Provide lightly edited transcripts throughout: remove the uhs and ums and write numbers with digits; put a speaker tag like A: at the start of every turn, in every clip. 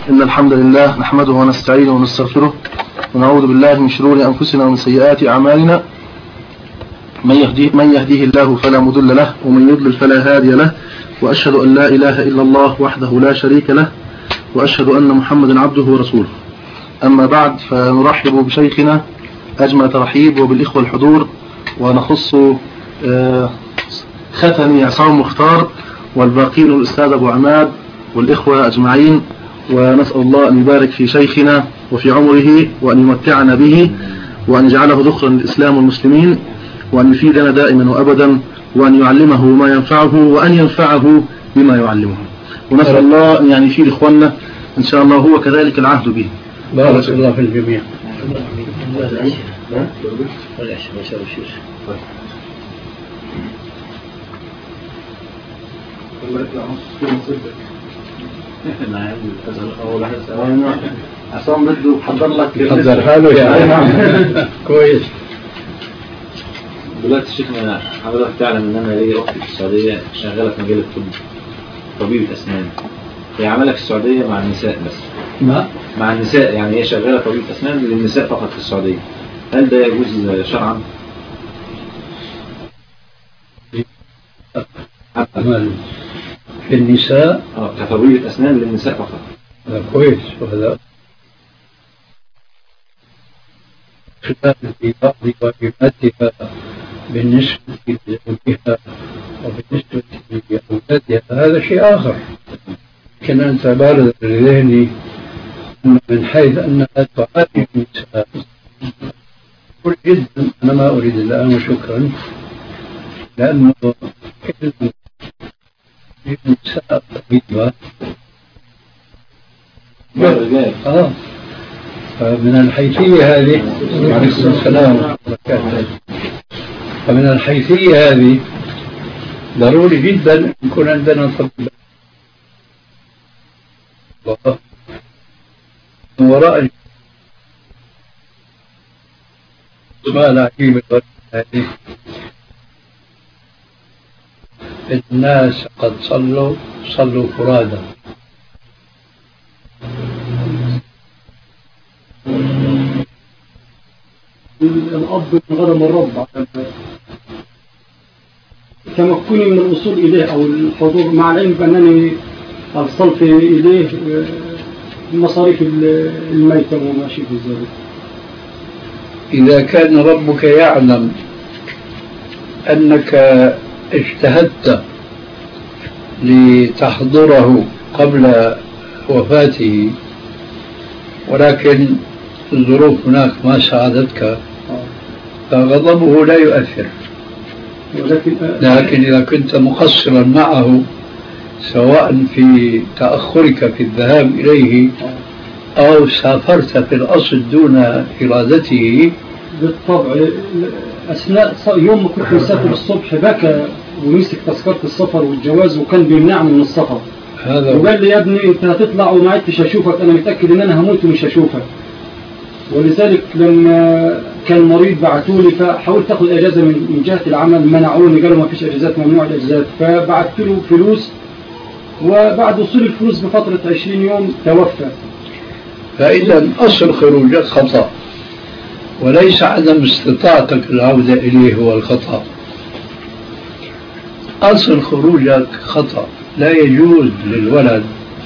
A: إن الحمد لله نحمده ونستعينه ونستغفره ونعوذ بالله من شرور أنفسنا ومن سيئات أعمالنا. من يهديه الله فلا مضل له ومن يضلل فلا هادي له، وأشهد أن لا إله إلا الله وحده لا شريك له، وأشهد أن محمدا عبده ورسوله. أما بعد، فنرحب بشيخنا أجمل ترحيب وبالإخوة الحضور، ونخص ختني عصام مختار والباقين الأستاذ أبو عماد والإخوة أجمعين، ونسأل الله أن يبارك في شيخنا وفي عمره، وأن يمتعنا به، وأن يجعله ذخرا للإسلام والمسلمين، وأن يفيدنا دائما وأبدا، وأن يعلمه ما ينفعه وأن ينفعه بما يعلمه، ونسأل الله أن يعني يفيد إخواننا إن شاء الله، هو كذلك العهد به.
B: بارك الله في الجميع.
A: عصام بده يحضر لك،
B: يحضر حاله يعني. كويس.
C: دلوقتي شيخنا حضرتك تعلم ان انا ليا اختي في السعوديه شغاله في مجال الطب، طبيبه اسنان. هي عملها في السعوديه مع النساء بس. مع النساء، يعني هي شغاله طبيبه اسنان للنساء فقط في السعوديه. هل ده يجوز شرعا؟
B: في النساء
C: كطبيبه اسنان للنساء فقط.
B: كويس. وهذا خلاف في بعض واجباتها بالنسبة لزوجها وبالنسبة لأولادها، هذا شيء آخر. لكن أنت بارد لذهني من حيث أنها تعالج النساء، قل جدا أنا ما أريد الآن وشكرا، لأنه النساء طبيبة فمن الحيثية هذه، عليكم السلام ورحمة الله، فمن الحيثية هذه ضروري جدا يكون عندنا طبيب من وراء سؤال عجيب هذه. الناس قد صلوا فرادى،
D: الأب من غرم الرب تمكني من الوصول إليه أو الحضور، مع العلم بأنني أرسلت إليه مصاريف الميتة وما شابه ذلك.
B: إذا كان ربك يعلم أنك اجتهدت لتحضره قبل وفاته، ولكن الظروف هناك ما ساعدتك، فغضبه لا يؤثر. لكن إذا كنت مقصرا معه سواء في تأخرك في الذهاب إليه أو سافرت في الأصل دون إرادته.
D: بالطبع أثناء يوم ما كنت مسافر الصبح بكى ومسك تذكرة السفر والجواز وكان بيمنعني من السفر، وقال لي يا ابني أنت هتطلع وما عدتش أشوفك، أنا متأكد إن أنا هموت ومش هشوفك. ولذلك لما كان مريض بعثولي، فحاولت أخذ إجازة من جهة العمل، منعوني، قالوا ما فيش إجازات، ممنوع الإجازات. فبعثت له فلوس، وبعد وصول الفلوس بفترة 20 يوم توفى.
B: فإذا أصل خروجك خطأ، وليس عدم استطاعتك العودة إليه هو الخطأ. أصل خروجك خطأ. لا يجوز للولد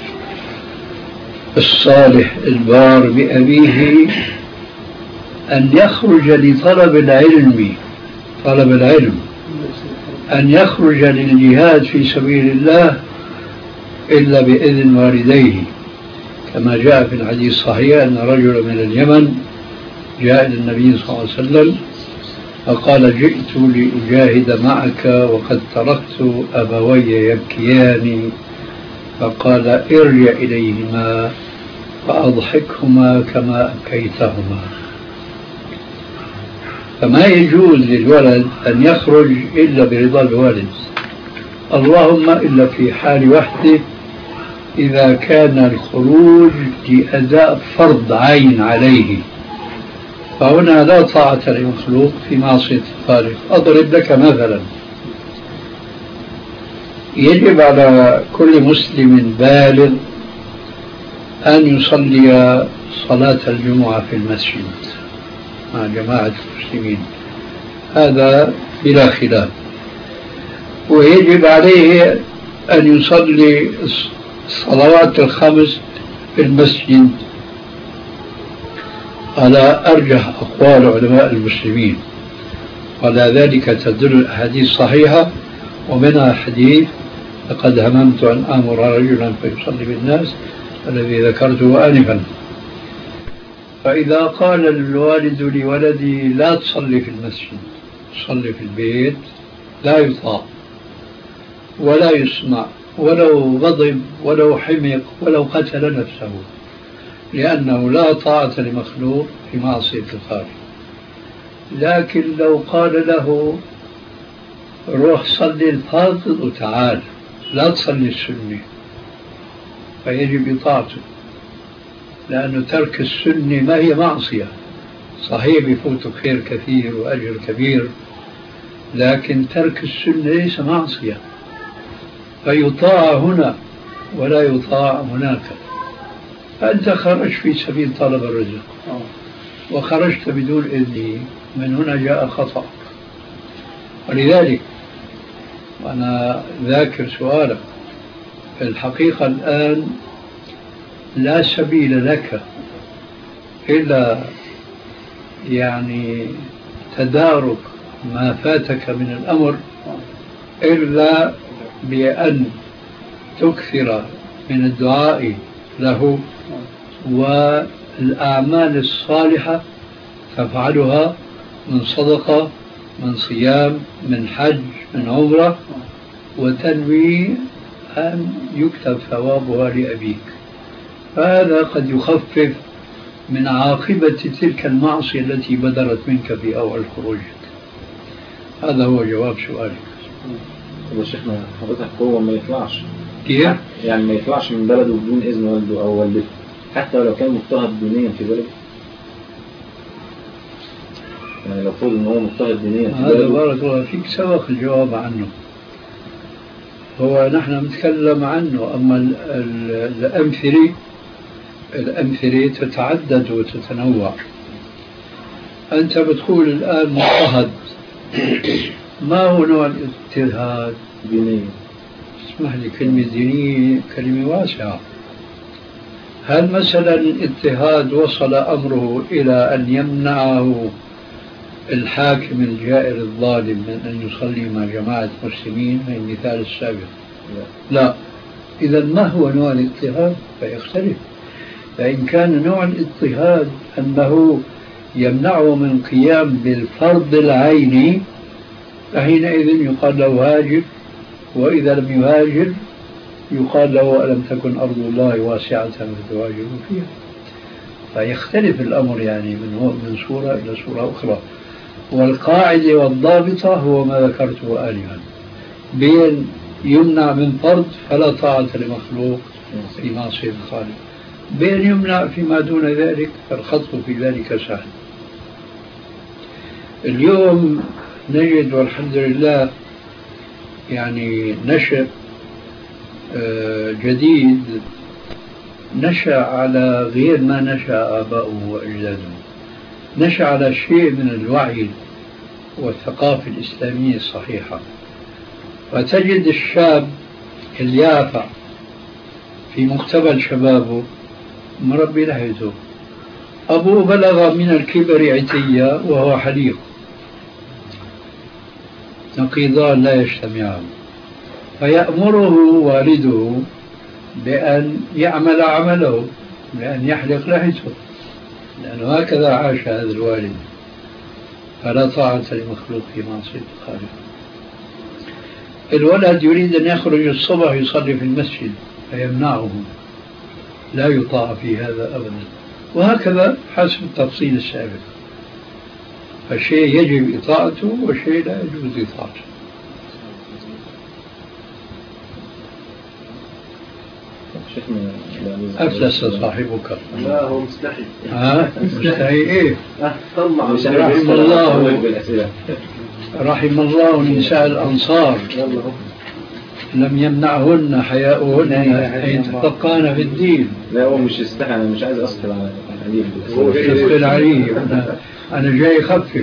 B: الصالح البار بأبيه أن يخرج لطلب العلم، طلب العلم، أن يخرج للجهاد في سبيل الله إلا بإذن والديه، كما جاء في الحديث الصحيح أن رجل من اليمن جاء إلى النبي صلى الله عليه وسلم فقال جئت لأجاهد معك وقد تركت أبوي يبكيان، فقال ارجع إليهما فأضحكهما كما أبكيتهما. فما يجوز للولد أن يخرج إلا برضا الوالد، اللهم إلا في حال وحده إذا كان الخروج لأداء فرض عين عليه، فهنا لا طاعة للمخلوق في معصية الخالق. أضرب لك مثلا، يجب على كل مسلم بالغ أن يصلي صلاة الجمعة في المسجد مع جماعة المسلمين، هذا بلا خلاف. ويجب عليه أن يصلي الصلوات الخمس في المسجد على أرجح أقوال علماء المسلمين، وعلى ذلك تدل الأحاديث الصحيحة، ومنها حديث لقد هممت أن آمر رجلا فيصلي بالناس الذي ذكرته آنفا. فإذا قال الوالد لولدي لا تصلي في المسجد، صلي في البيت، لا يطاع ولا يسمع، ولو غضب ولو حمق ولو قتل نفسه، لأنه لا طاعة لمخلوق في معصية الخالق. لكن لو قال له روح صلي الفرض وتعال، لا تصلي السنة، فيجب إطاعته، لأنه ترك السنة ما هي معصية، صحيح بفوتك خير كثير وأجر كبير، لكن ترك السنة ليس معصية، فيطاع هنا ولا يطاع هناك. فأنت خرجت في سبيل طلب الرزق وخرجت بدون إذن، من هنا جاء خطأ. ولذلك أنا ذاكر سؤالك، في الحقيقة الآن لا سبيل لك إلا يعني تدارك ما فاتك من الأمر إلا بأن تكثر من الدعاء له والأعمال الصالحة تفعلها من صدقة، من صيام، من حج، من عمرة، وتنوي أن يكتب ثوابها لأبيك. فهذا قد يخفف من عاقبة تلك المعصية التي بدرت منك في أول خروجك. هذا هو جواب سؤالك.
C: طب شيخنا حضرتك هو ما يطلعش
B: كيف؟
C: يعني ما يطلعش من بلده بدون إذن والده أو والدته حتى لو كان مضطهد دينيا في بلده؟ يعني لو فرض إن هو مضطهد دينيا في بلده.
B: هذا بارك الله فيك سبق الجواب عنه، هو نحن نتكلم عنه. أما الأمثلة تتعدد وتتنوع. أنت بتقول الآن مضطهد، ما هو نوع الاضطهاد؟
C: دينيا.
B: اسمح لي، كلمة دينية كلمة واسعة. هل مثلا الاضطهاد وصل أمره إلى أن يمنعه الحاكم الجائر الظالم من أن يصلي مع جماعة مسلمين من المثال السابق؟ لا. إذا ما هو نوع الاضطهاد؟ فيختلف. فإن كان نوع الاضطهاد أنه يمنعه من قيام بالفرض العيني، فحينئذ يقال له هاجر، وإذا لم يهاجر يقال له ألم تكن أرض الله واسعة فتهاجروا فيها. فيختلف الأمر يعني من صورة إلى صورة أخرى. والقاعدة والضابطة هو ما ذكرته آنفا، بين يمنع من فرض فلا طاعة لمخلوق في معصية الخالق، بين يمنع فيما دون ذلك فالخطب في ذلك سهل. اليوم نجد والحمد لله يعني نشأ جديد، نشأ على غير ما نشأ آباؤه وأجداده، نشأ على شيء من الوعي والثقافة الإسلامية الصحيحة. فتجد الشاب اليافع في مقتبل شبابه مربي لحيته، أبوه بلغ من الكبر عتية وهو حليق، نقيضان لا يجتمعان، فيأمره والده بأن يعمل عمله، بأن يحلق لحيته، لأنه هكذا عاش هذا الوالد. فلا طاعة لمخلوق في معصية الخالق. الولد يريد أن يخرج الصبح يصلي في المسجد فيمنعه، لا يطاع في هذا أبدا. وهكذا حسب التفصيل السابق، فشيء يجب إطاعته وشيء لا يجوز إطاعته. أفلس صاحبك.
A: لا هو مستحي.
B: مستحي إيه؟
A: طلع
B: رحم الله نساء الأنصار لم يمنعهن حياؤهن أن يتفقهن في الدين.
C: لا هو مش يستحي، أنا مش عايز أسقط على الحديث.
B: تثقل عليه، أنا جاي أخفف.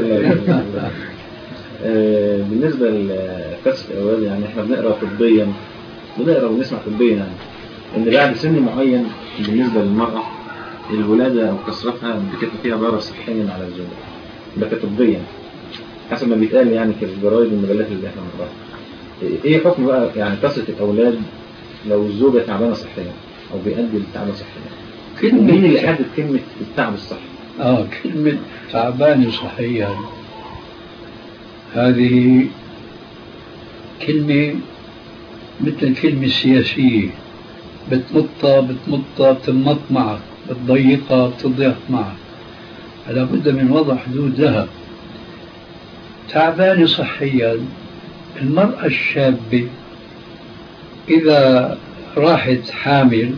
C: بالنسبة لكسر الأولاد، يعني إحنا بنقرأ طبيا، بنقرأ ونسمع طبيا يعني إن بعد سن معين بالنسبة للمرأة الولادة أو كسرتها بتكتب فيها ضرر صحيا على الزوج، ده طبيا حسب ما بيتقال يعني في الجرايد والمجلات اللي إحنا بنقراها. إيه حكم بقى يعني كسرة الأولاد لو الزوجة تعبانة صحيا أو بيؤدي للتعب صحيا؟ مين اللي حدد كلمة التعب الصحي؟
B: كلمة تعبان صحيا هذه كلمة مثل الكلمة السياسية، بتمطها بتمط معك، بتضيقها بتضيق معك، فلا بد من وضع حدود لها. تعبان صحيا، المرأة الشابة إذا راحت حامل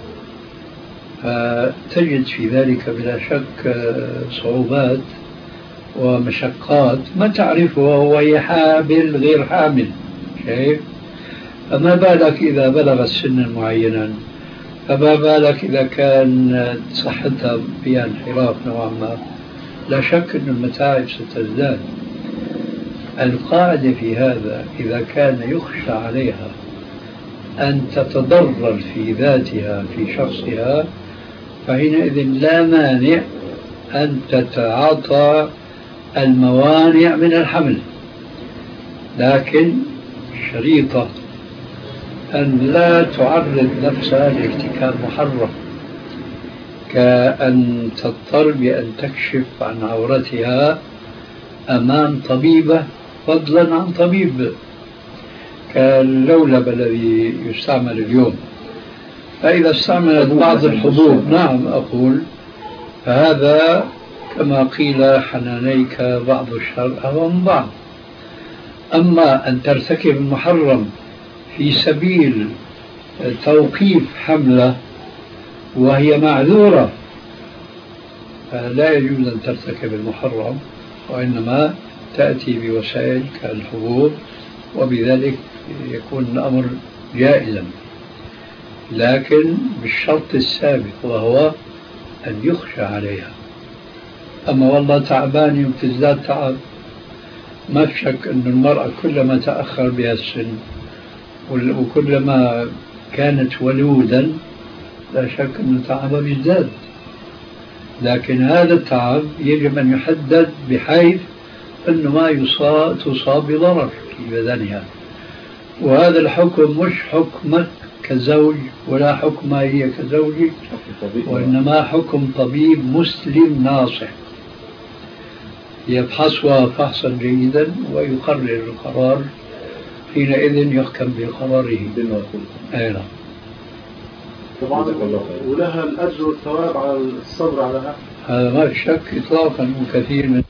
B: تجد في ذلك بلا شك صعوبات ومشقات ما تعرفها وهي حامل غير حامل، شايف؟ فما بالك إذا بلغت سنا معينا، فما بالك إذا كان صحتها فيها انحراف نوعا ما، لا شك أن المتاعب ستزداد. القاعدة في هذا إذا كان يخشى عليها أن تتضرر في ذاتها في شخصها فحينئذ لا مانع أن تتعاطى الموانع من الحمل، لكن شريطة أن لا تعرض نفسها لارتكاب محرم، كأن تضطر بأن تكشف عن عورتها أمام طبيبة فضلا عن طبيب، كاللولب الذي يستعمل اليوم. فإذا استعملت بعض الحبوب، نعم أقول، فهذا كما قيل حنانيك بعض الشر أهوى من بعض. أما أن ترتكب المحرم في سبيل توقيف حملة وهي معذورة فلا يجوز أن ترتكب المحرم، وإنما تأتي بوسائل كالحبوب وبذلك يكون الأمر جائزا، لكن بالشرط السابق وهو أن يخشى عليها. أما والله تعباني وتزداد تعب، ما في شك أن المرأة كلما تأخر بها السن وكلما كانت ولودا لا شك أن تعبها بيزداد، لكن هذا التعب يجب أن يحدد بحيث أنه ما تصاب بضرر في بدنها. وهذا الحكم مش حكمك كزوج ولا حكمها هي كزوجك، وإنما حكم طبيب مسلم ناصح يفحصها فحصا جيدا ويقرر القرار، حينئذ يحكم بقراره. أيضا
A: طبعا ولها الأجر والثواب على الصبر على
B: هذا ما في شك إطلاقا، وكثير من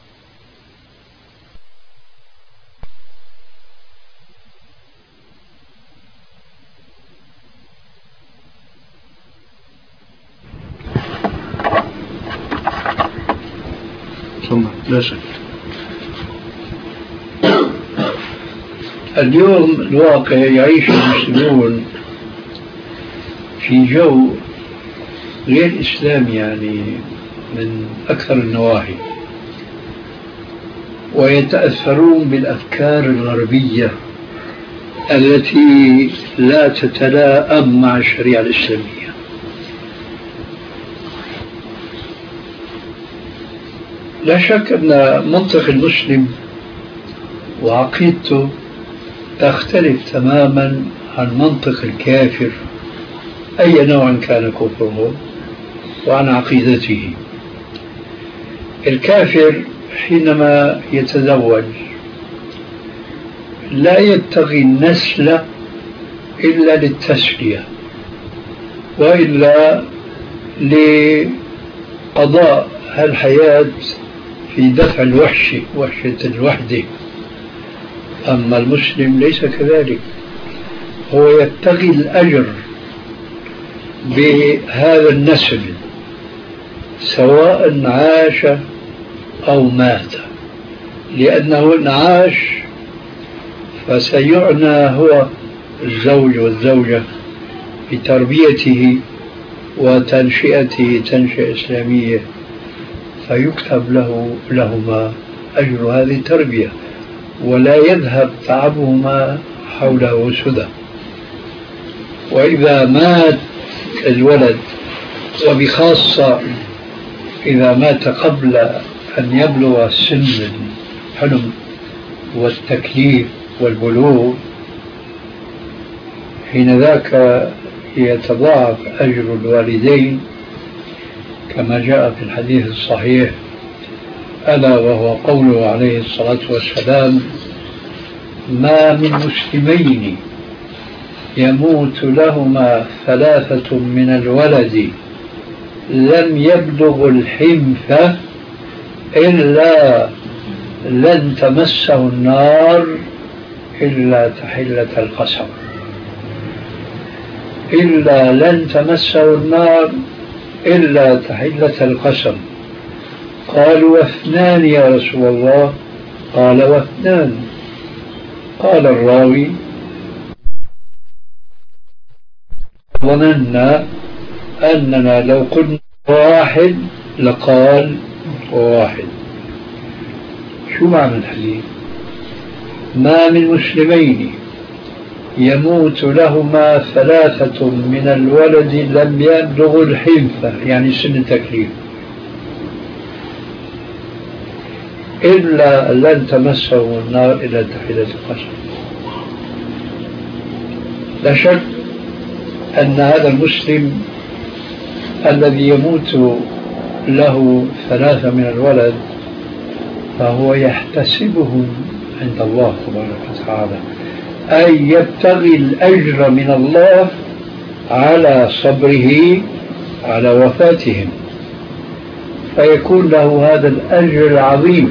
A: لا شك.
B: اليوم الواقع يعيش المسلمون في جو غير إسلامي يعني من أكثر النواحي، ويتأثرون بالأفكار الغربية التي لا تتلائم مع الشريعة الإسلامية. لا شك أن منطق المسلم وعقيدته تختلف تماما عن منطق الكافر أي نوع كان كفره وعن عقيدته. الكافر حينما يتزوج لا يبتغي النسل إلا للتسلية وإلا لقضاء الحياة في دفع وحشة الوحدة. أما المسلم ليس كذلك، هو يبتغي الأجر بهذا النسل سواء عاش أو مات، لأنه إن عاش فسيعنى هو الزوج والزوجة بتربيته وتنشئته تنشئة إسلامية، فيكتب لهما أجر هذه التربية، ولا يذهب تعبهما حوله سدى. وإذا مات الولد، وبخاصة إذا مات قبل أن يبلغ سن الحلم والتكليف والبلوغ، حين ذاك يتضاعف أجر الوالدين كما جاء في الحديث الصحيح، ألا وهو قوله عليه الصلاة والسلام: ما من مسلمين يموت لهما 3 من الولد لم يبلغ الحنث إلا لن تمسه النار إلا تحلة القسم، إلا لن تمسه النار إلا تحلة القسم. قالوا: و2 يا رسول الله؟ قال: و2. قال الراوي: ظننا أننا لو قلنا 1 لقال 1. شو معنى الحديث؟ ما من مسلمين يموت لهما 3 من الولد لم يبلغ الحنث، يعني سن التكليف، إلا لن تمسه النار إلى تحلة القسم. لا شك أن هذا المسلم الذي يموت له 3 من الولد فهو يحتسبهم عند الله تبارك وتعالى، أي يبتغي الأجر من الله على صبره على وفاتهم، فيكون له هذا الأجر العظيم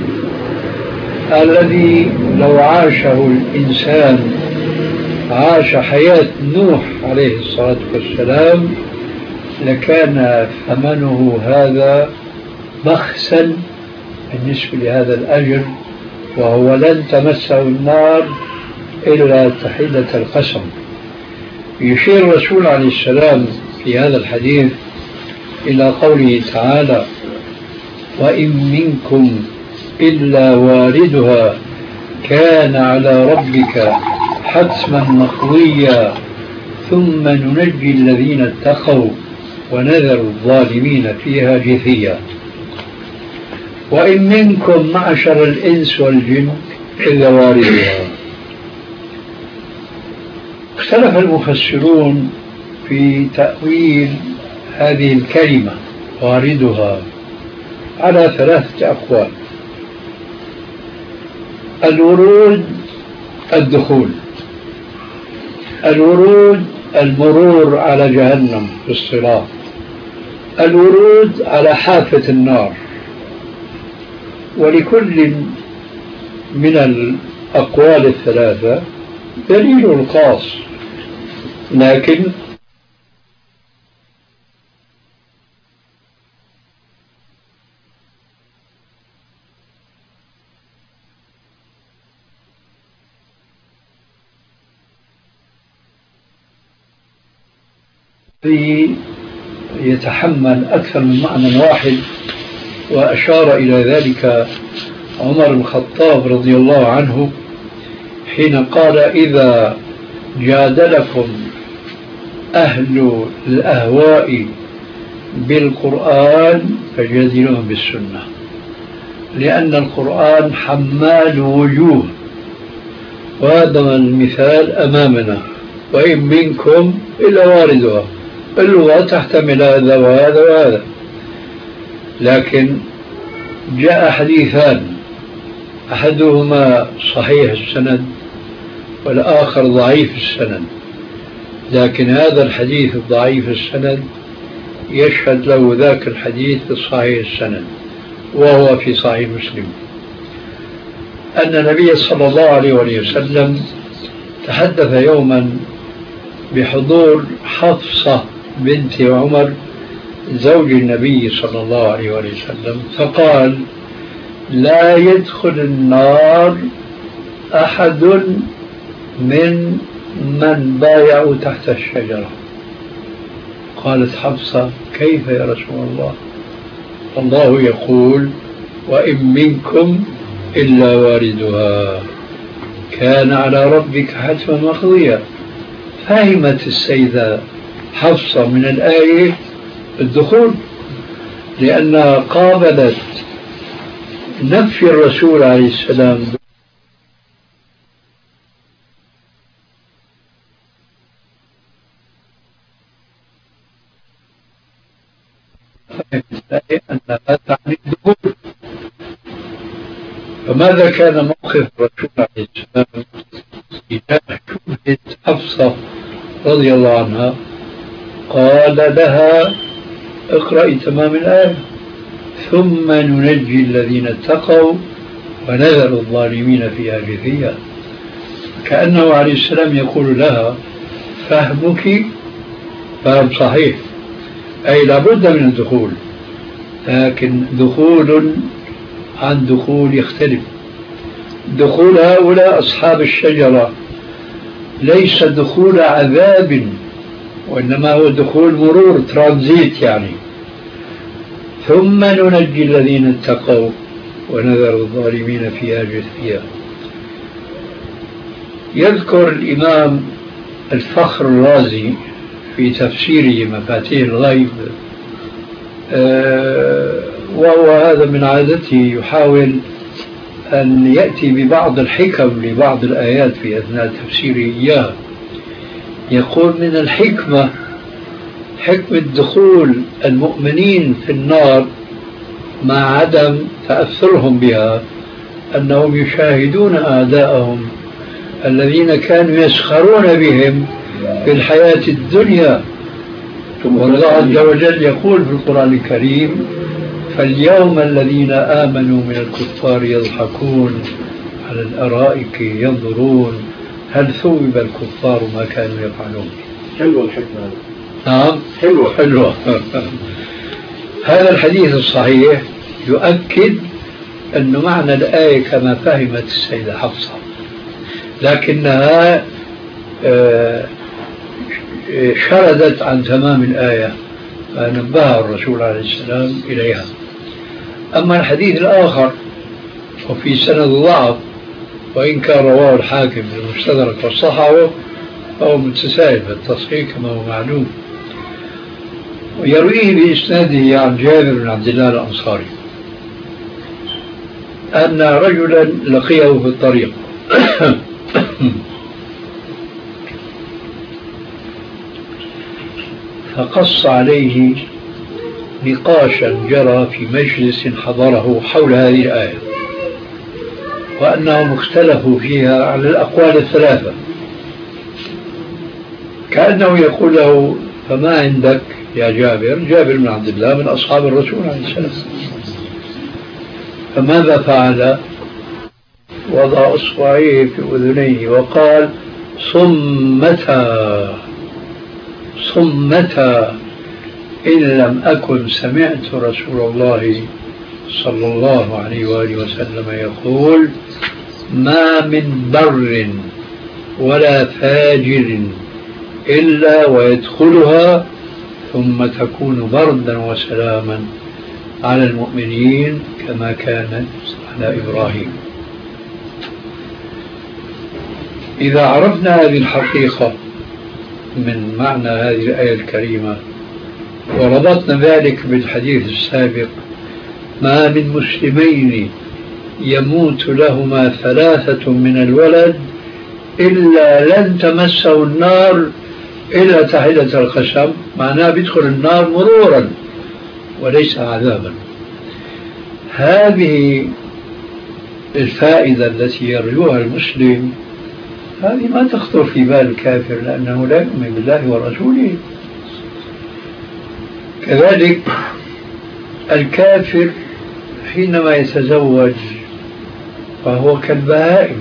B: الذي لو عاشه الإنسان عاش حياة نوح عليه الصلاة والسلام لكان ثمنه هذا بخسا بالنسبة لهذا الأجر، وهو لن تمسه النار إلا تحلة القسم. يشير الرسول عليه السلام في هذا الحديث إلى قوله تعالى: وإن منكم إلا واردها كان على ربك حتما مقضيا ثم ننجي الذين اتقوا ونذر الظالمين فيها جثيا. وإن منكم معشر الإنس والجن إلا واردها. اختلف المفسرون في تأويل هذه الكلمة واردها على 3 أقوال. الورود الدخول، الورود المرور على جهنم في الصراط، الورود على حافة النار. ولكل من الأقوال ال3 دليل خاص، لكن يتحمل أكثر من معنى واحد، وأشار إلى ذلك عمر بن الخطاب رضي الله عنه حين قال: إذا جادلكم أهل الأهواء بالقرآن فجادلوهم بالسنة، لأن القرآن حمال وجوه، وهذا المثال أمامنا: وإن منكم إلا واردها. اللغة تحتمل هذا وهذا وهذا، لكن جاء حديثان أحدهما صحيح السند والآخر ضعيف السند، لكن هذا الحديث الضعيف السند يشهد له ذاك الحديث الصحيح السند، وهو في صحيح مسلم أن النبي صلى الله عليه وسلم تحدث يوما بحضور حفصة بنت عمر زوج النبي صلى الله عليه وسلم، فقال: لا يدخل النار أحد من بايعوا تحت الشجرة. قالت حفصة: كيف يا رسول الله؟ الله يقول: وإن منكم إلا واردها كان على ربك حتما مقضيا. فهمت السيدة حفصة من الآية الدخول، لأنها قابلت نفي الرسول عليه السلام أنها تعني الدخول. فماذا كان موقف الرسول عليه السلام إذا شبهت حفصة رضي الله عنها؟ قال لها: اقرأي تمام الآية: ثم ننجي الذين اتقوا ونذر الظالمين فيها جثيا. كأنه عليه السلام يقول لها: فهمك فهم صحيح، أي لابد من الدخول، لكن دخول عن دخول يختلف. دخول هؤلاء أصحاب الشجرة ليس دخول عذاب، وإنما هو دخول مرور، ترانزيت يعني. ثم ننجي الذين اتقوا ونذر الظالمين فيها جثيا. يذكر الإمام الفخر الرازي في تفسيره مفاتيح الغيب، وهو هذا من عادته يحاول أن يأتي ببعض الحكم لبعض الآيات في أثناء تفسيره إياها. يقول: من الحكمة، حكمة دخول المؤمنين في النار مع عدم تأثرهم بها، أنهم يشاهدون أعداءهم الذين كانوا يسخرون بهم في الحياة الدنيا. والله عز وجل يقول في القرآن الكريم: فاليوم الذين آمنوا من الكفار يضحكون على الأرائك ينظرون هل ثوب الكفار ما كانوا يفعلون.
C: حلوة الحكمة.
B: نعم، حلوة. هذا الحديث الصحيح يؤكد أن معنى الآية كما فهمت السيدة حفصة، لكنها شردت عن تمام الآية فنبه الرسول عليه السلام إليها. أما الحديث الآخر وفي سند ضعف، وإن كان رواه الحاكم في المستدرك والصحابة، فهو متساهل في التصحيح كما هو معلوم، ويرويه بإسناده عن جابر بن عبد الله الأنصاري أن رجلا لقيه في الطريق فقص عليه نقاشا جرى في مجلس حضره حول هذه الآية، وأنهم اختلفوا فيها على الأقوال الثلاثة، كأنه يقول له: فما عندك يا جابر؟ جابر بن عبد الله من أصحاب الرسول عليه السلام. فماذا فعل؟ وضع أصبعيه في أذنيه وقال: صمتا صمتا، إن لم أكن سمعت رسول الله صلى الله عليه وآله وسلم يقول: ما من بر ولا فاجر إلا ويدخلها ثم تكون بردا وسلاما على المؤمنين كما كانت على إبراهيم. إذا عرفنا هذه الحقيقة من معنى هذه الآية الكريمة وربطنا ذلك بالحديث السابق: ما من مسلمين يموت لهما ثلاثة من الولد إلا لن تمسه النار إلا تحدة الخشب، معناه بيدخل النار مرورا وليس عذابا. هذه الفائدة التي يرجوها المسلم هذه ما تخطر في بال الكافر، لأنه لا يؤمن بالله ورسوله. كذلك الكافر حينما يتزوج فهو كالبهائم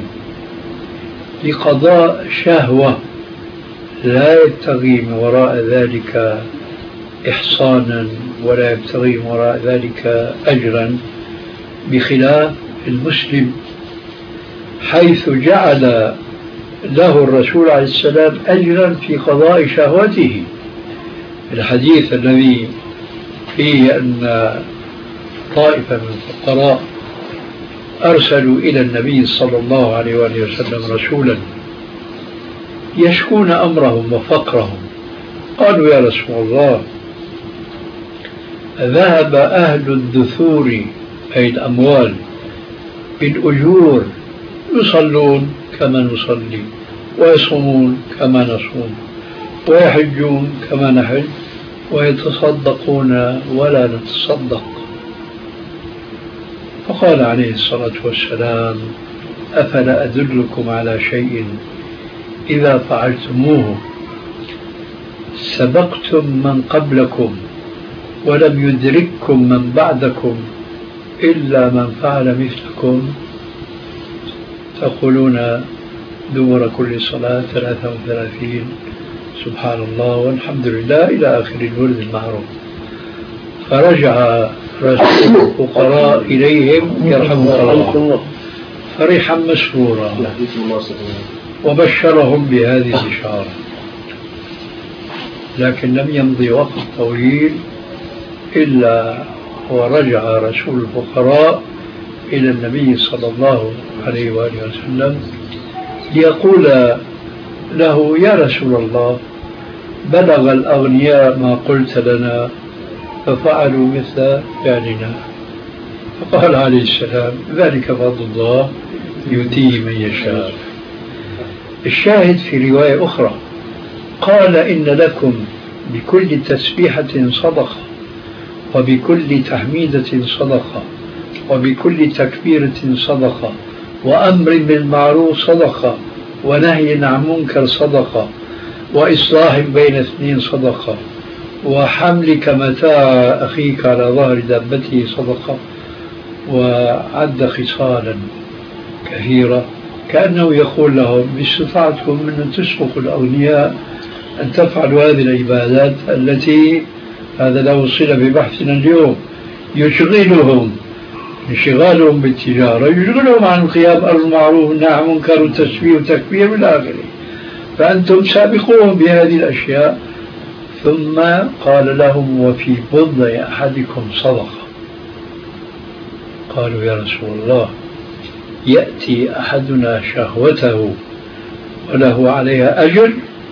B: لقضاء شهوة، لا يبتغي من وراء ذلك إحصانا ولا يبتغي من وراء ذلك أجرا، بخلاف المسلم حيث جعل له الرسول عليه السلام أجرا في قضاء شهوته. الحديث الذي فيه أن طائفة من الفقراء أرسلوا إلى النبي صلى الله عليه وآله وسلم رسولا يشكون أمرهم وفقرهم، قالوا يا رسول الله ذهب أهل الدثور أي الأموال بالأجور، يصلون كما نصلي ويصومون كما نصوم ويحجون كما نحج ويتصدقون ولا نتصدق. فقال عليه الصلاة والسلام أفلا أدلكم على شيء إذا فعلتموه سبقتم من قبلكم ولم يدرككم من بعدكم إلا من فعل مثلكم، تقولون دبر كل صلاة 33 سبحان الله والحمد لله إلى آخر الورد المعروف. فرجع رسول الفقراء إليهم يرحمك الله فرحا مسرورا وبشرهم بهذه البشارة. لكن لم يمضي وقت طويل إلا ورجع رسول الفقراء إلى النبي صلى الله عليه وآله وسلم ليقول له يا رسول الله بلغ الأغنياء ما قلت لنا ففعلوا مثل فعلنا. فقال عليه السلام ذلك فضل الله يؤتيه من يشاء. الشاهد في رواية أخرى قال إن لكم بكل تسبيحة صدقة وبكل تحميدة صدقة وبكل تكبيرة صدقة وأمر بالمعروف صدقة ونهي عن منكر صدقة وإصلاح بين اثنين صدقة وحملك متاع أخيك على ظهر دابته صدقة، وعد خصالا كثيرة كأنه يقول لهم باستطاعتكم من أن تسبقوا الأغنياء أن تفعلوا هذه العبادات التي هذا له صلة ببحثنا اليوم يشغلهم انشغالهم بالتجارة يشغلهم عن القيام بالمعروف والنهي عن المنكر والتسبيح والتكبير والى آخره، فأنتم سابقوهم بهذه الأشياء. ثم قال لهم وفي بضع أحدكم صدقة. قالوا يا رسول الله يأتي أحدنا شهوته وله عليها أجر؟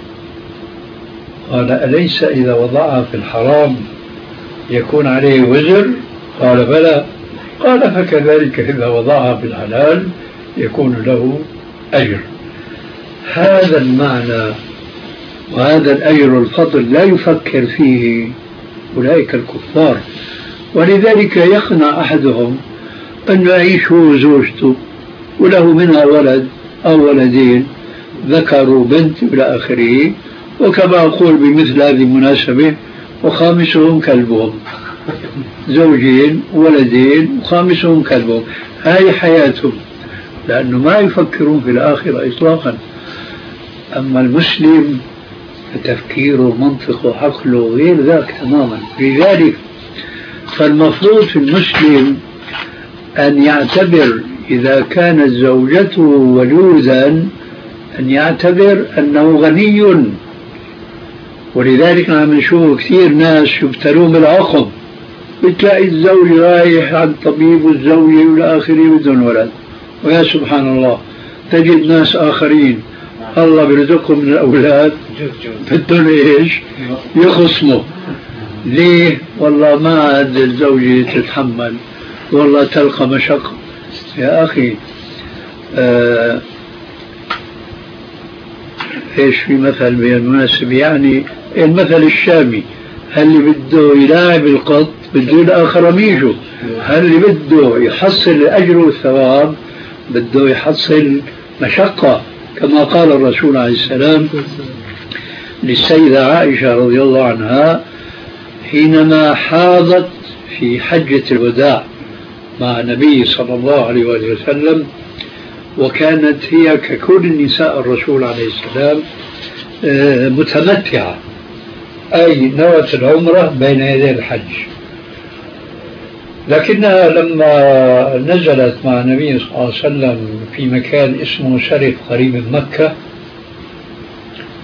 B: قال أليس إذا وضعها في الحرام يكون عليه وزر؟ قال بلى. قال فكذلك إذا وضعها في الحلال يكون له أجر. هذا المعنى وهذا الأجر والفضل لا يفكر فيه أولئك الكفار، ولذلك يقنع أحدهم أن يعيش هو وزوجته وله منها ولد أو ولدين ذكر وبنت إلى آخره، وكما أقول بمثل هذه المناسبة وخامسهم كلبهم، زوجين ولدين وخامسهم كلبهم، هاي حياتهم، لأنه ما يفكرون في الآخرة إطلاقا. أما المسلم تفكيره منطقه عقله غير ذاك تماما. لذلك فالمفروض في المسلم أن يعتبر إذا كانت زوجته ولودا أن يعتبر أنه غني. ولذلك نحن نشوف كثير ناس يبتلون بالعقم، بتلاقي الزوج رايح عند طبيب والزوجة والى آخره بدون ولد، ويا سبحان الله تجد ناس آخرين الله بيرزقهم من الأولاد بدون إيش يخصموا. ليه؟ والله ما عاد الزوجة تتحمل، والله تلقى مشقة. يا أخي إيش في مثل بالمناسبة يعني المثل الشامي، اللي بده يلاعب القط بده الآخر ميجو، اللي بده يحصل الأجر والثواب بده يحصل مشقة، كما قال الرسول عليه السلام للسيدة عائشة رضي الله عنها حينما حاضت في حجة الوداع مع النبي صلى الله عليه وآله وسلم، وكانت هي ككل نساء الرسول عليه السلام متمتعة، أي نوت العمرة بين يدي الحج، لكنها لما نزلت مع النبي صلى الله عليه وسلم في مكان اسمه شرف قريب من مكة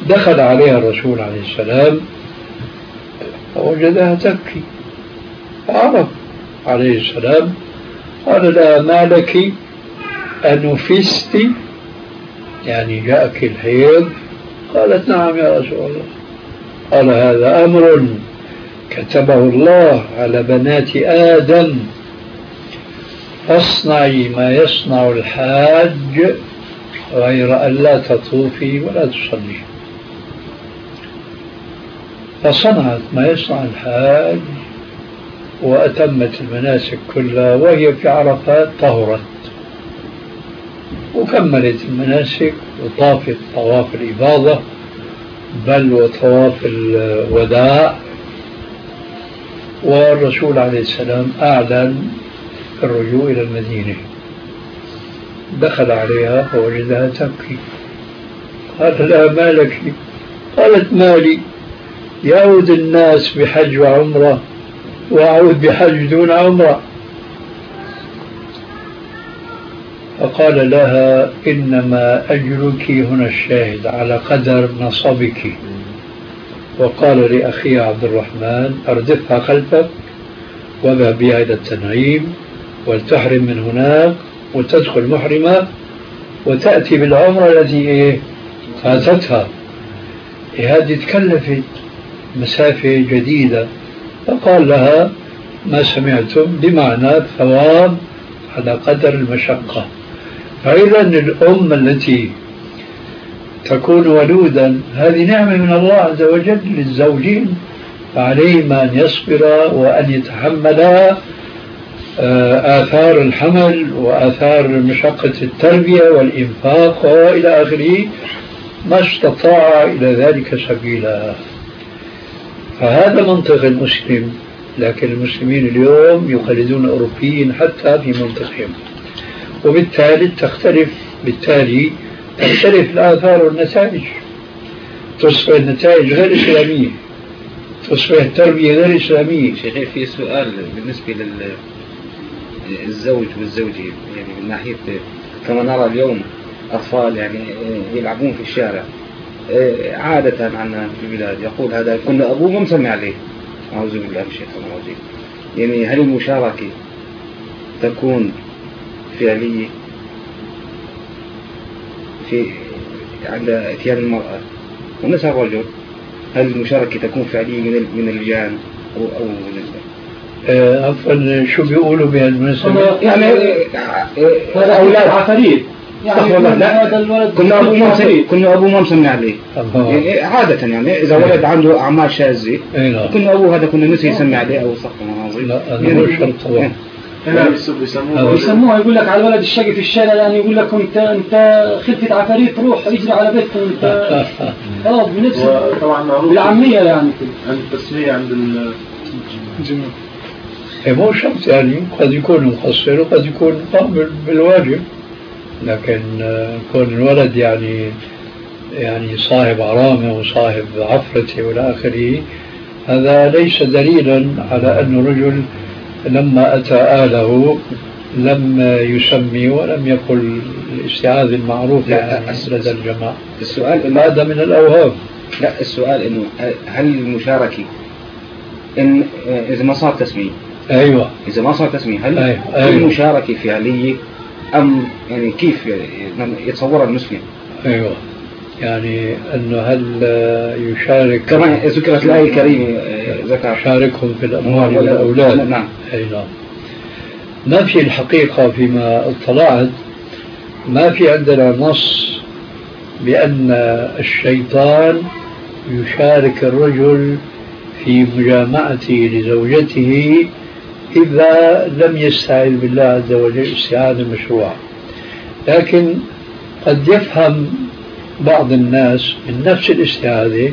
B: دخل عليها الرسول عليه السلام فوجدها تبكي، فعرف عليه السلام، قال لها: ما لك أنفست؟ يعني جاءك الحيض؟ قالت: نعم يا رسول الله. قال: هذا أمر كتبه الله على بنات آدم، فاصنعي ما يصنع الحاج غير أن لا تطوفي ولا تصلي. فصنعت ما يصنع الحاج وأتمت المناسك كلها، وهي في عرفات طهرت وكملت المناسك وطافت طواف الإفاضة بل وطواف الوداع. والرسول عليه السلام أعلن الرجوع إلى المدينة. دخل عليها فوجدها تبكي، قال لها: ما لك؟ قالت: مالي، يعود الناس بحج وعمرة وأعود بحج دون عمرة. فقال لها: إنما أجرك هنا الشاهد على قدر نصبك. وقال لأخي عبد الرحمن: أردفها خلفك واذهب بها إلى التنعيم ولتحرم من هناك وتدخل محرمة وتأتي بالعمرة التي فاتتها. هذه تكلفت مسافة جديدة. فقال لها: ما سمعتم، بمعنى الثواب على قدر المشقة. فإذا الأم التي تكون ولودا هذه نعمة من الله عز وجل للزوجين، فعليهما أن يصبرا وأن يتحملا آثار الحمل وآثار مشقة التربية والإنفاق وإلى آخره ما استطاع إلى ذلك سبيلا. فهذا منطق المسلم، لكن المسلمين اليوم يقلدون الأوروبيين حتى في منطقهم، وبالتالي تختلف الآثار والنتائج. تصبح النتائج غير إسلامية، تصبح التربية غير إسلامية.
E: شيخي، في سؤال بالنسبة للزوج والزوجة، يعني من ناحية كما نرى اليوم أطفال يعني يلعبون في الشارع عادة عنا في البلاد، يقول هذا كنا أبوه ما مسمي عليه، أعوذ بالله من الشيطان الرجيم. يعني هل المشاركة تكون فعلية في عند اتيان المرأة ونسى الرجل؟ هل المشاركة تكون فعلية من الرجال أو
B: عفوا شو بيقولوا بهالمناسبة؟
E: يعني
D: أولاد عفاريت، يعني
E: هذا الولد كنا أبوه ما مسمي عليه يعني عادة، يعني إذا ولد عنده أعمال شاذة كنا أبوه هذا كنا نسي يسمي عليه أو صح مناظر.
B: لا هذا مو شرط طبعا.
D: يسموها يقول لك على الولد الشقي في الشارع، يعني يقول لك انت خلفة عفاريت، روح اجري على بيتكم انت بنفس بالعامية يعني
A: عند التسمية عند الجميع.
B: مو شرط، يعني قد يكون مقصر وقد يكون قام بالواجب، لكن كون الولد يعني صاحب عرامة وصاحب عفرة والى آخره، هذا ليس دليلا على أن الرجل لما أتى أهله لم يسمي ولم يقل الاستعاذة المعروفة لدى الجماعة.
E: السؤال
B: هذا من الأوهام.
E: لا، السؤال إنه هل المشاركة إن إذا ما صار تسمية؟
B: أيوة،
E: إذا ما صار تسمية هل
B: أيوة.
E: المشاركة فعلية أم يعني كيف يتصورها المسلم؟
B: أيوة، يعني أنه هل يشارك
E: كما ذكرت الآية الكريمة ذكر
B: شاركهم في الأموال والأولاد.
E: نعم.
B: أي نعم. ما في الحقيقة فيما اطلعت ما في عندنا نص بأن الشيطان يشارك الرجل في مجامعته لزوجته إذا لم يستعذ بالله عز وجل استعاذة مشروعة. لكن قد يفهم بعض الناس من نفس الاستعاذة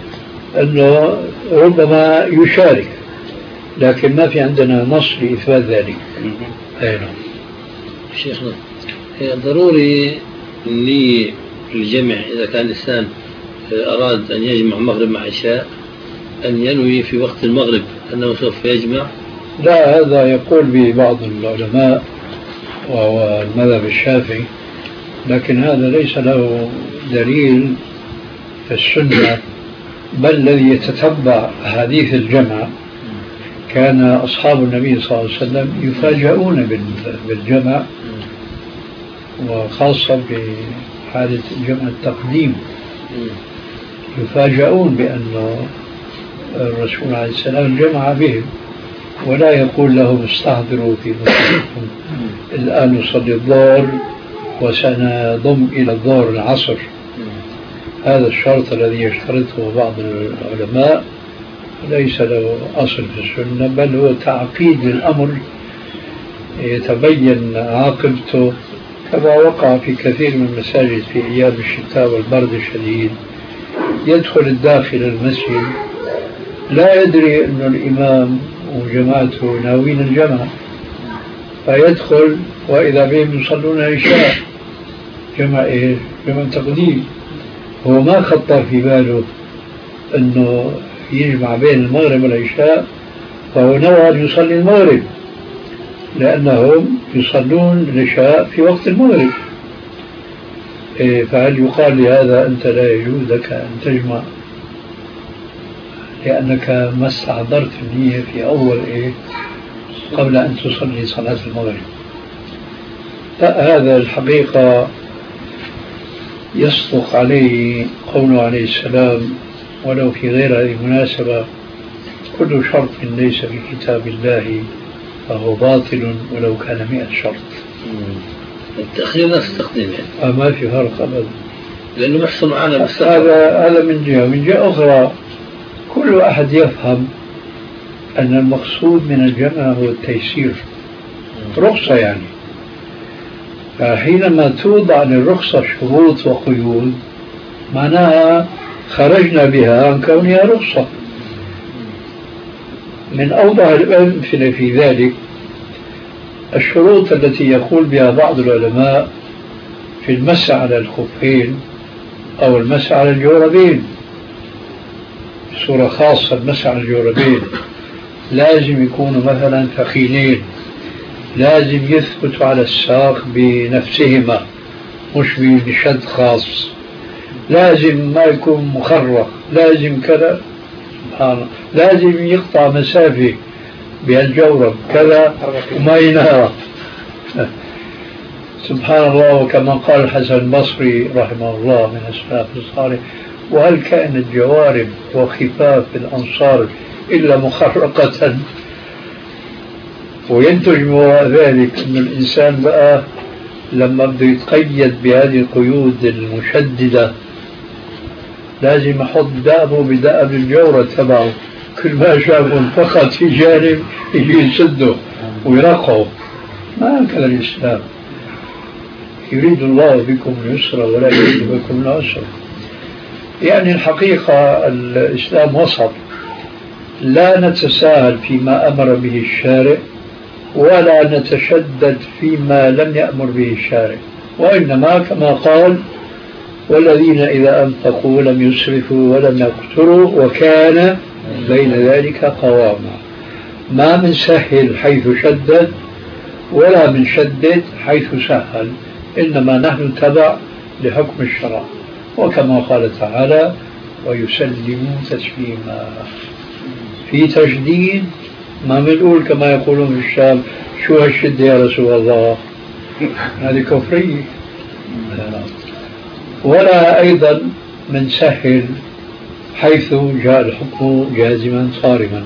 B: أنه ربما يشارك، لكن ما في عندنا نص لإثبات ذلك. أيضا
F: شيخنا، ضروري للجمع إذا كان الإنسان أراد أن يجمع مغرب مع عشاء أن ينوي في وقت المغرب أنه سوف يجمع؟
B: لا، هذا يقول به بعض العلماء وهو المذهب الشافعي، لكن هذا ليس له دليل في السنة، بل الذي يتتبع حديث الجمع كان أصحاب النبي صلى الله عليه وسلم يفاجؤون بالجمع، وخاصة بحالة جمع التقديم يفاجؤون بأن الرسول عليه السلام جمع بهم، ولا يقول لهم استحضروا في مصلحكم الآن نصلي الظهر وسنضم إلى الظهر العصر. هذا الشرط الذي يشترطه بعض العلماء ليس له أصل في السنة، بل هو تعقيد للأمر يتبين عاقبته، كما وقع في كثير من المساجد في أيام الشتاء والبرد الشديد. يدخل الداخل المسجد لا يدري أن الإمام وجماعته ناوين الجمع، فيدخل وإذا بهم يصلون العشاء. جمع إيه؟ جمع تقديم. هو ما خطر في باله أنه يجمع بين المغرب والعشاء، فهو نوى أن يصلي المغرب لأنهم يصلون العشاء في وقت المغرب. فهل يقال لهذا أنت لا يجوز لك أن تجمع لأنك ما استحضرت النية في أول قبل أن تصلي صلاة المغرب؟ هذا الحقيقة يصدق عليه قوله عليه السلام ولو في غير هذه المناسبة: كل شرط ليس في كتاب الله فهو باطل ولو كان 100 شرط.
F: التأخير نفس التقديم يعني.
B: ما في فرق أبدا،
F: لأنه بيحصل معنا
B: هذا من جهة أخرى كل أحد يفهم أن المقصود من الجمع هو التيسير، رخصة يعني. فحينما توضع للرخصة شروط وقيود معناها خرجنا بها عن كونها رخصة. من أوضح الأمثلة في ذلك الشروط التي يقول بها بعض العلماء في المسح على الخفين أو المسح على الجوربين. صورة خاصة المسح على الجوربين لازم يكونوا مثلا ثقيلين، لازم يثبتوا على الساق بنفسهما مش بشد خاص، لازم ما يكون مخرق، لازم كذا، لازم يقطع مسافة بهالجورب كذا وما ينهى. سبحان الله. وكما قال الحسن البصري رحمه الله من أسلاف الصالح: وهل كانت جوارب وخفاف الأنصار إلا مخرقة؟ وينتج من وراء ذلك أن الإنسان بقى لما بده يتقيد بهذه القيود المشددة لازم يحط دأبه بدأب الجورة تبعه، كل ما شافه فقط في جانب يجي يسده ويرقعه. ما هكذا الإسلام. يريد الله بكم اليسر ولا يريد بكم العسر. يعني الحقيقة الإسلام وسط، لا نتساهل فيما أمر به الشارع ولا نتشدد فيما لم يأمر به الشارع، وإنما كما قال: والذين إذا أنفقوا لم يسرفوا ولم يقتروا وكان بين ذلك قواما. ما من سهل حيث شدد ولا من شدد حيث سهل، إنما نحن تبع لحكم الشرع. وكما قال تعالى: ويسلموا تسليما. في تشديد ما بنقول كما يقولون في الشام: شو هالشد يا رسول الله؟ هذه كفرية. ولا أيضا من سهل حيث جاء الحكم جازما صارما.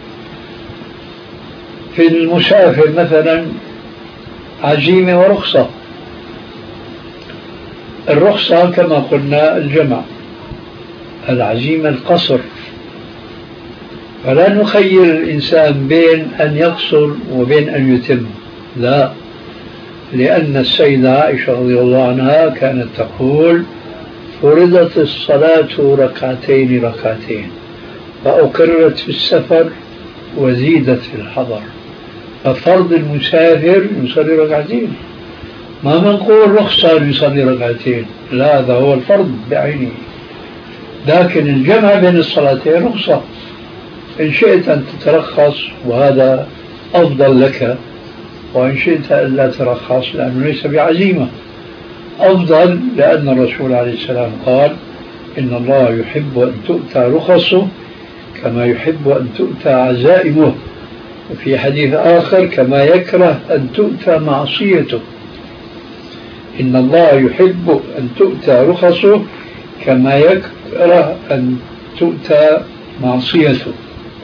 B: في المسافر مثلا عزيمة ورخصة. الرخصة كما قلنا الجمع، العزيمة القصر. فلا نخير الإنسان بين أن يقصر وبين أن يتم، لا، لأن السيدة عائشة رضي الله عنها كانت تقول: فرضت الصلاة ركعتين ركعتين، فأقرت في السفر وزيدت في الحضر. ففرض المسافر يصلي ركعتين، ما منقول رخصة يصلي ركعتين، لا، هذا هو الفرض بعينه. لكن الجمع بين الصلاتين رخصة، إن شئت أن تترخص وهذا أفضل لك، وإن شئت أن لا ترخص لأنه ليس بعزيمة. أفضل لأن الرسول عليه السلام قال: إن الله يحب أن تؤتى رخصه كما يحب أن تؤتى عزائمه، وفي حديث آخر كما يكره أن تؤتى معصيته. إن الله يحب أن تؤتى رخصه كما يكره أن تؤتى معصيته.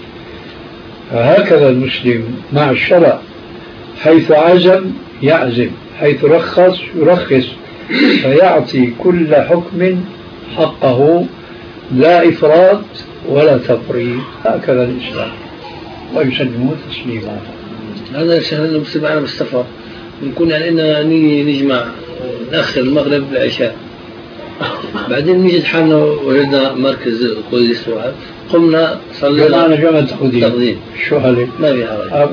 B: فهكذا المسلم مع الشرع، حيث عزم يعزم، حيث رخص يرخص، فيعطي كل حكم حقه، لا إفراط ولا تفريط. هكذا الإسلام، ويسلمون تسليما.
F: هذا الشهر اللي بصير معنا بالسفر بنكون يعني إننا نجمع نأخر المغرب للعشاء، بعدين نجد حالنا وجدنا مركز قدس واحد، قمنا صلينا
B: جمع تقديم. شو هذا؟
F: ما في حاجة.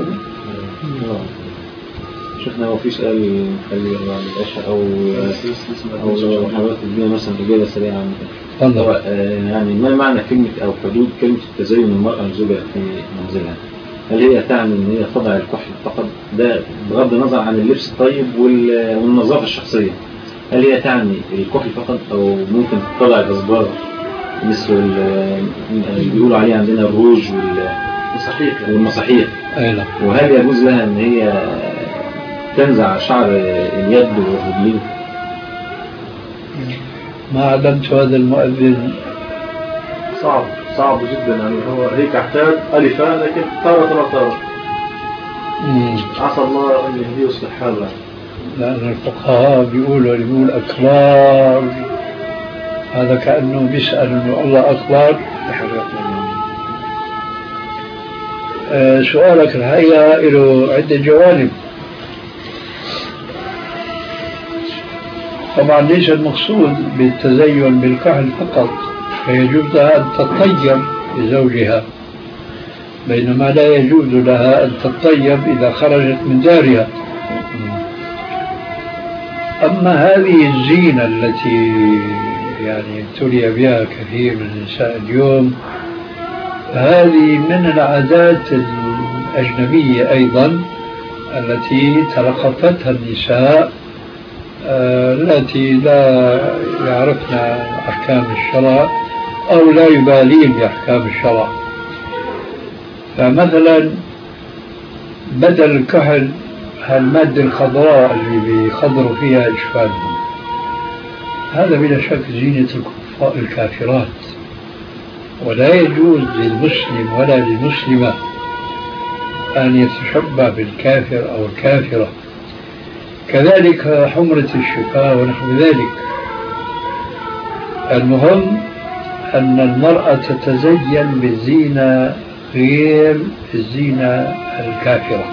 C: شفنا هو في سؤال خلي العشاء أو لو حضرتك تدينا مثلا إجابة سريعة عن يعني ما معنى كلمة أو حدود كلمة تزين المرأة لزوجها في منزلها؟ هل هي تعني إن هي تضع الكحل فقط، ده بغض النظر عن اللبس الطيب والنظافة الشخصية، هل هي تعني الكحل فقط أو ممكن تضع الأصباغ مثل اللي بيقولوا عليه عندنا الروج والمساحيق؟ وهل يجوز لها إن هي تنزع شعر اليد والرجلين؟
B: ما علمت هذا المؤذن.
A: صعب جدا، يعني هو هيك احتاج ألفان لكن تارة وتارة. عسى الله أن يهديه يصلح حاله.
B: لأن الفقهاء بيقول أكرار، هذا كأنه بيسأل إنه الله أكبر. سؤالك الحقيقة له عدة جوانب. طبعا ليس المقصود بالتزين بالكحل فقط، فيجوز لها أن تطيب لزوجها، بينما لا يجوز لها أن تطيب إذا خرجت من دارها. أما هذه الزينة التي يعني ابتلي بها كثير من النساء اليوم، هذه من العادات الأجنبية أيضا التي تلقفتها النساء التي لا يعرفن أحكام الشرع أو لا يبالين بأحكام الشرع. فمثلا بدل الكحل المادة الخضراء اللي بيخضروا فيها أجفانهم، هذا بلا شك زينة الكافرات، ولا يجوز للمسلم ولا للمسلمة أن يتشبه بالكافر أو الكافرة. كذلك حمرة الشفاه ونحو ذلك. المهم أن المرأة تتزين بالزينة غير الزينة الكافرة،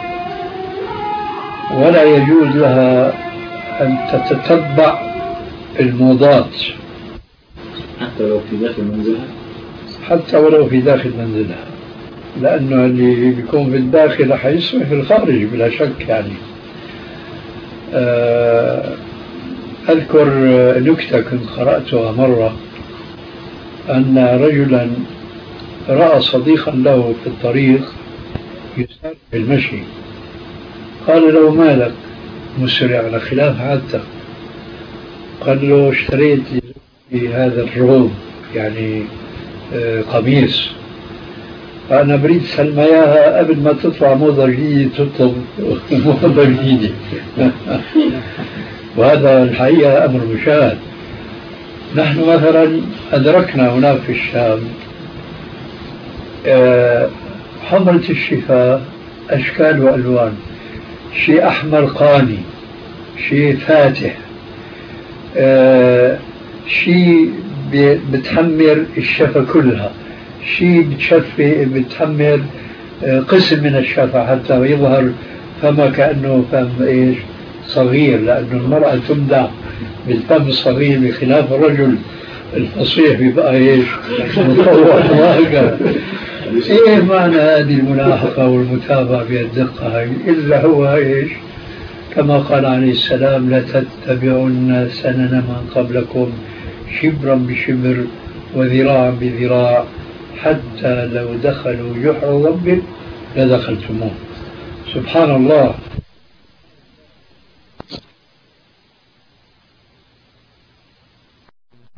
B: ولا يجوز لها أن تتتبع الموضات
C: حتى ولو في داخل منزلها،
B: حتى ولو في داخل منزلها، لأنه اللي بيكون في الداخل حيسمع في الخارج بلا شك. يعني أذكر نكتة كنت قرأتها مرة، أن رجلا رأى صديقا له في الطريق يسار بالمشي، قال له ما لك مسرع على خلاف عادتك؟ قال له اشتريت لزوجي هذا الروب، يعني قميص، فأنا بريد سلمياها قبل ما تطلع موضة جديدة تطلب موضة جديدة. وهذا الحقيقة أمر مشاهد. نحن مثلا أدركنا هناك في الشام حمرة الشفاه أشكال وألوان، شيء أحمر قاني، شيء فاتح، شيء بتحمر الشفة كلها، شيء بتحمر قسم من الشفة حتى يظهر فما كأنه فم إيش صغير، لأن المرأة تمدع بالفم الصغير بخلاف الرجل الفصيح بيبقى إيش مطوع وهكذا. إيه معنى هذه الملاحقة والمتابعة بالدقة؟ إلا هو إيش كما قال عليه السلام: لتتبعن سنن من قبلكم شبرا بشبر وذراعا بذراع حتى لو دخلوا جحر رب لدخلتموه. سبحان الله.